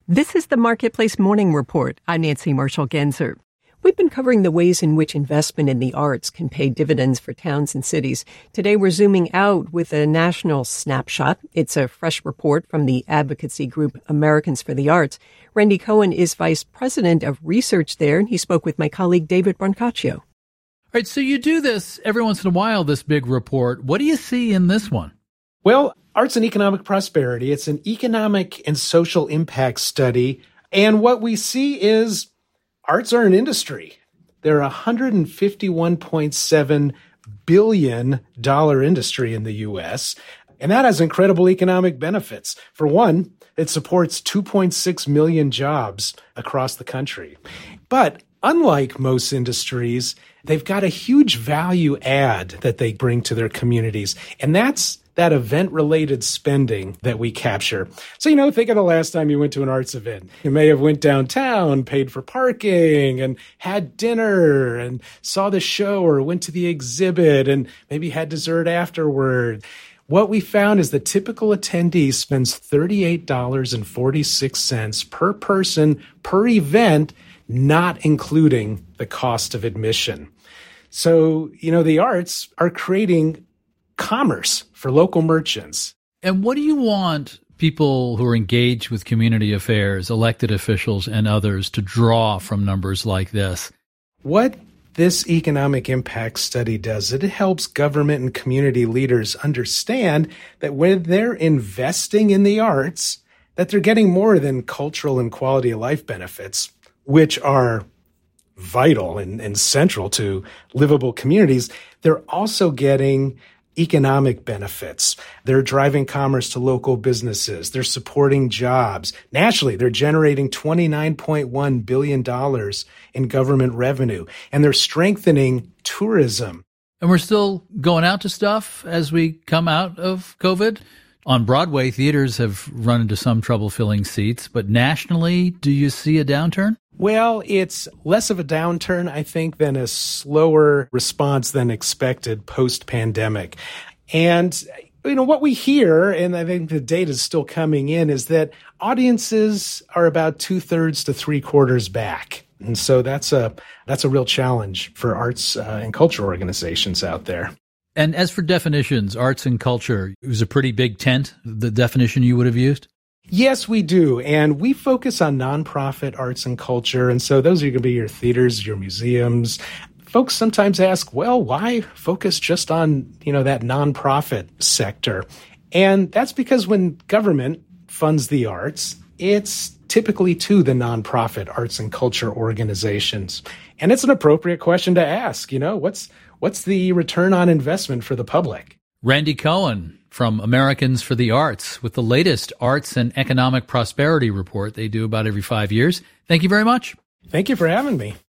This is the Marketplace Morning Report. I'm Nancy Marshall-Genzer. We've been covering the ways in which investment in the arts can pay dividends for towns and cities. Today, we're zooming out with a national snapshot. It's a fresh report from the advocacy group Americans for the Arts. Randy Cohen is vice president of research there, and he spoke with my colleague David Brancaccio. All right, so you do this every once in a while, this big report. What do you see in this one? Well, Arts and Economic Prosperity, it's an economic and social impact study. And what we see is arts are an industry. They're a $151.7 billion industry in the U.S., and that has incredible economic benefits. For one, it supports 2.6 million jobs across the country. But unlike most industries, they've got a huge value add that they bring to their communities, and that's that event-related spending that we capture. So, think of the last time you went to an arts event. You may have went downtown, paid for parking, and had dinner, and saw the show, or went to the exhibit, and maybe had dessert afterward. What we found is the typical attendee spends $38.46 per person per event, not including the cost of admission. So, the arts are creating commerce for local merchants. And what do you want people who are engaged with community affairs, elected officials and others, to draw from numbers like this? What this economic impact study does, it helps government and community leaders understand that when they're investing in the arts, that they're getting more than cultural and quality of life benefits, which are vital and central to livable communities. They're also getting economic benefits. They're driving commerce to local businesses. They're supporting jobs. Nationally, they're generating $29.1 billion in government revenue, and they're strengthening tourism. And we're still going out to stuff as we come out of COVID. On Broadway, theaters have run into some trouble filling seats, but nationally, do you see a downturn? Well, it's less of a downturn, I think, than a slower response than expected post-pandemic. And, what we hear, and I think the data is still coming in, is that audiences are about 2/3 to 3/4 back. And so that's a real challenge for arts and culture organizations out there. And as for definitions, arts and culture, it was a pretty big tent, the definition you would have used? Yes, we do. And we focus on nonprofit arts and culture. And so those are going to be your theaters, your museums. Folks sometimes ask, well, why focus just on, that nonprofit sector? And that's because when government funds the arts, it's typically to the nonprofit arts and culture organizations. And it's an appropriate question to ask, what's the return on investment for the public? Randy Cohen from Americans for the Arts with the latest Arts and Economic Prosperity report they do about every 5 years. Thank you very much. Thank you for having me.